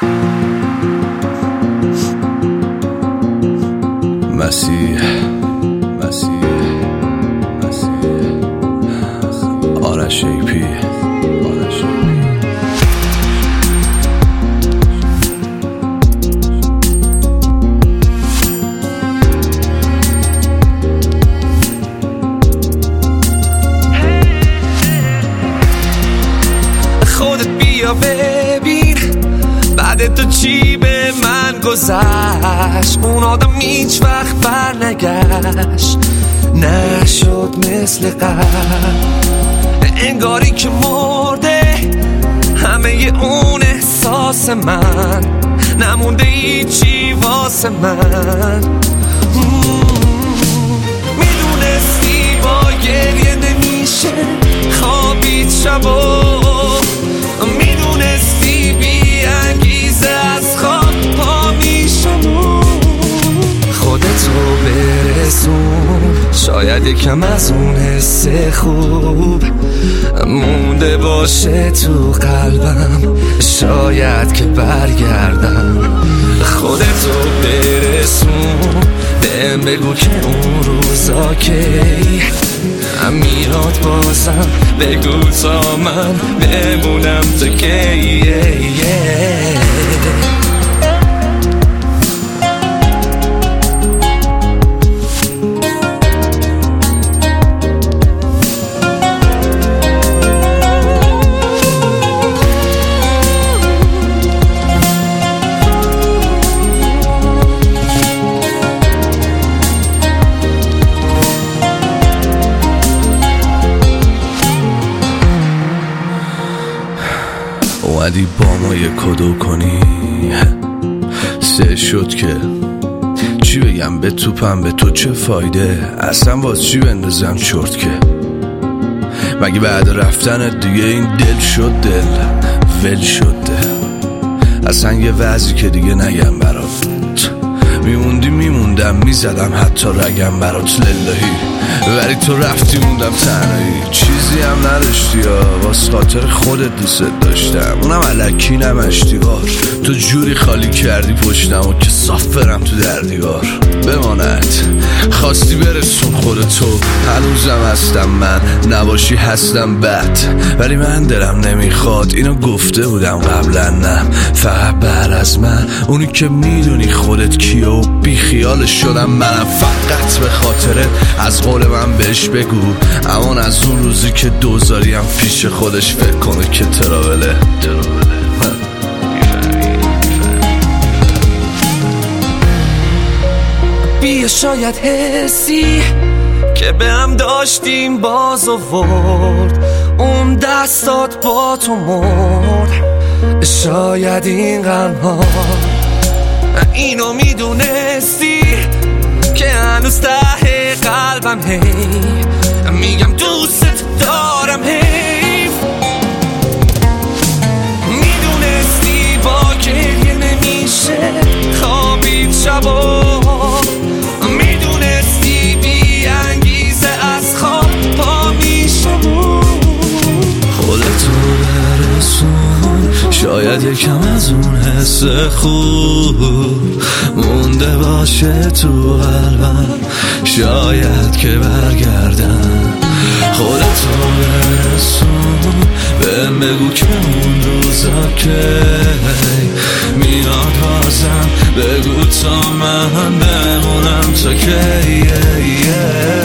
مسیح آرش ایپی خودت بیا ببین بعد تو چی به من گذشت. اون آدم هیچ وقت بر نگشت، نشد مثل قبل، انگاری که مرده همه اون احساس من، نمونده هیچی واسه من. میدونستی با گریه نمیشه خوابید شبا، میدونستی بی انگیزه از خواب پا میشم. خودتو برسون، شاید یکم از اون حس خوب مونده باشه تو قلبم، شاید که برگردم. خودتو برسون، بهم بگو که اون روزا کی میاد بازم، بگو تا من بمونم تا کی. اومدی با ما یه کدو کنی، سه شد که چی بگم به توپم، به تو چه فایده، اصلا باز چی بندازم چرت که مگه بعد رفتن دیگه این دل شد دل ول شد دل. اصلا یه وضعی که دیگه نگم برات، میموندم میزدم حتی رگم برات للهی، ولی تو رفتی موندم تنهایی، چیزی هم نداشتی یا واسه خاطر خودت دوست داشتم، اونم الکی نمشتیگار، تو جوری خالی کردی پشتم و که صاف برم تو در دیوار. بماند خواستی برسون خودتو، هنوزم هستم من، نباشی هستم بد، ولی من دلم نمیخواد، اینو گفته بودم قبلا، نه فقط بعد از من اونی که میدونی خودت کیه و بی خیالش شدم منم، فقط به خاطرت از قول من بهش بگو امان از اون روزی که دوزاریم پیش خودش فکر کنه که تراوله. بیا شاید حسی که به هم داشتیم باز آورد، اون دستات با تو مرد، شاید این غمها اینو میدونستی که هنوز ته قلبم هی میگم دوست دارم، هی میدونستی با گریه نمیشه خوابید شبا، میدونستی بی انگیزه از خواب پا میشم. خودتو برسون، شاید یکم از اون حس خوب مونده باشه تو قلبم، شاید که برگردم. خودتو برسون، بهم بگو که اون روزا که میاد بازم، بگو تا من بمونم تا کی.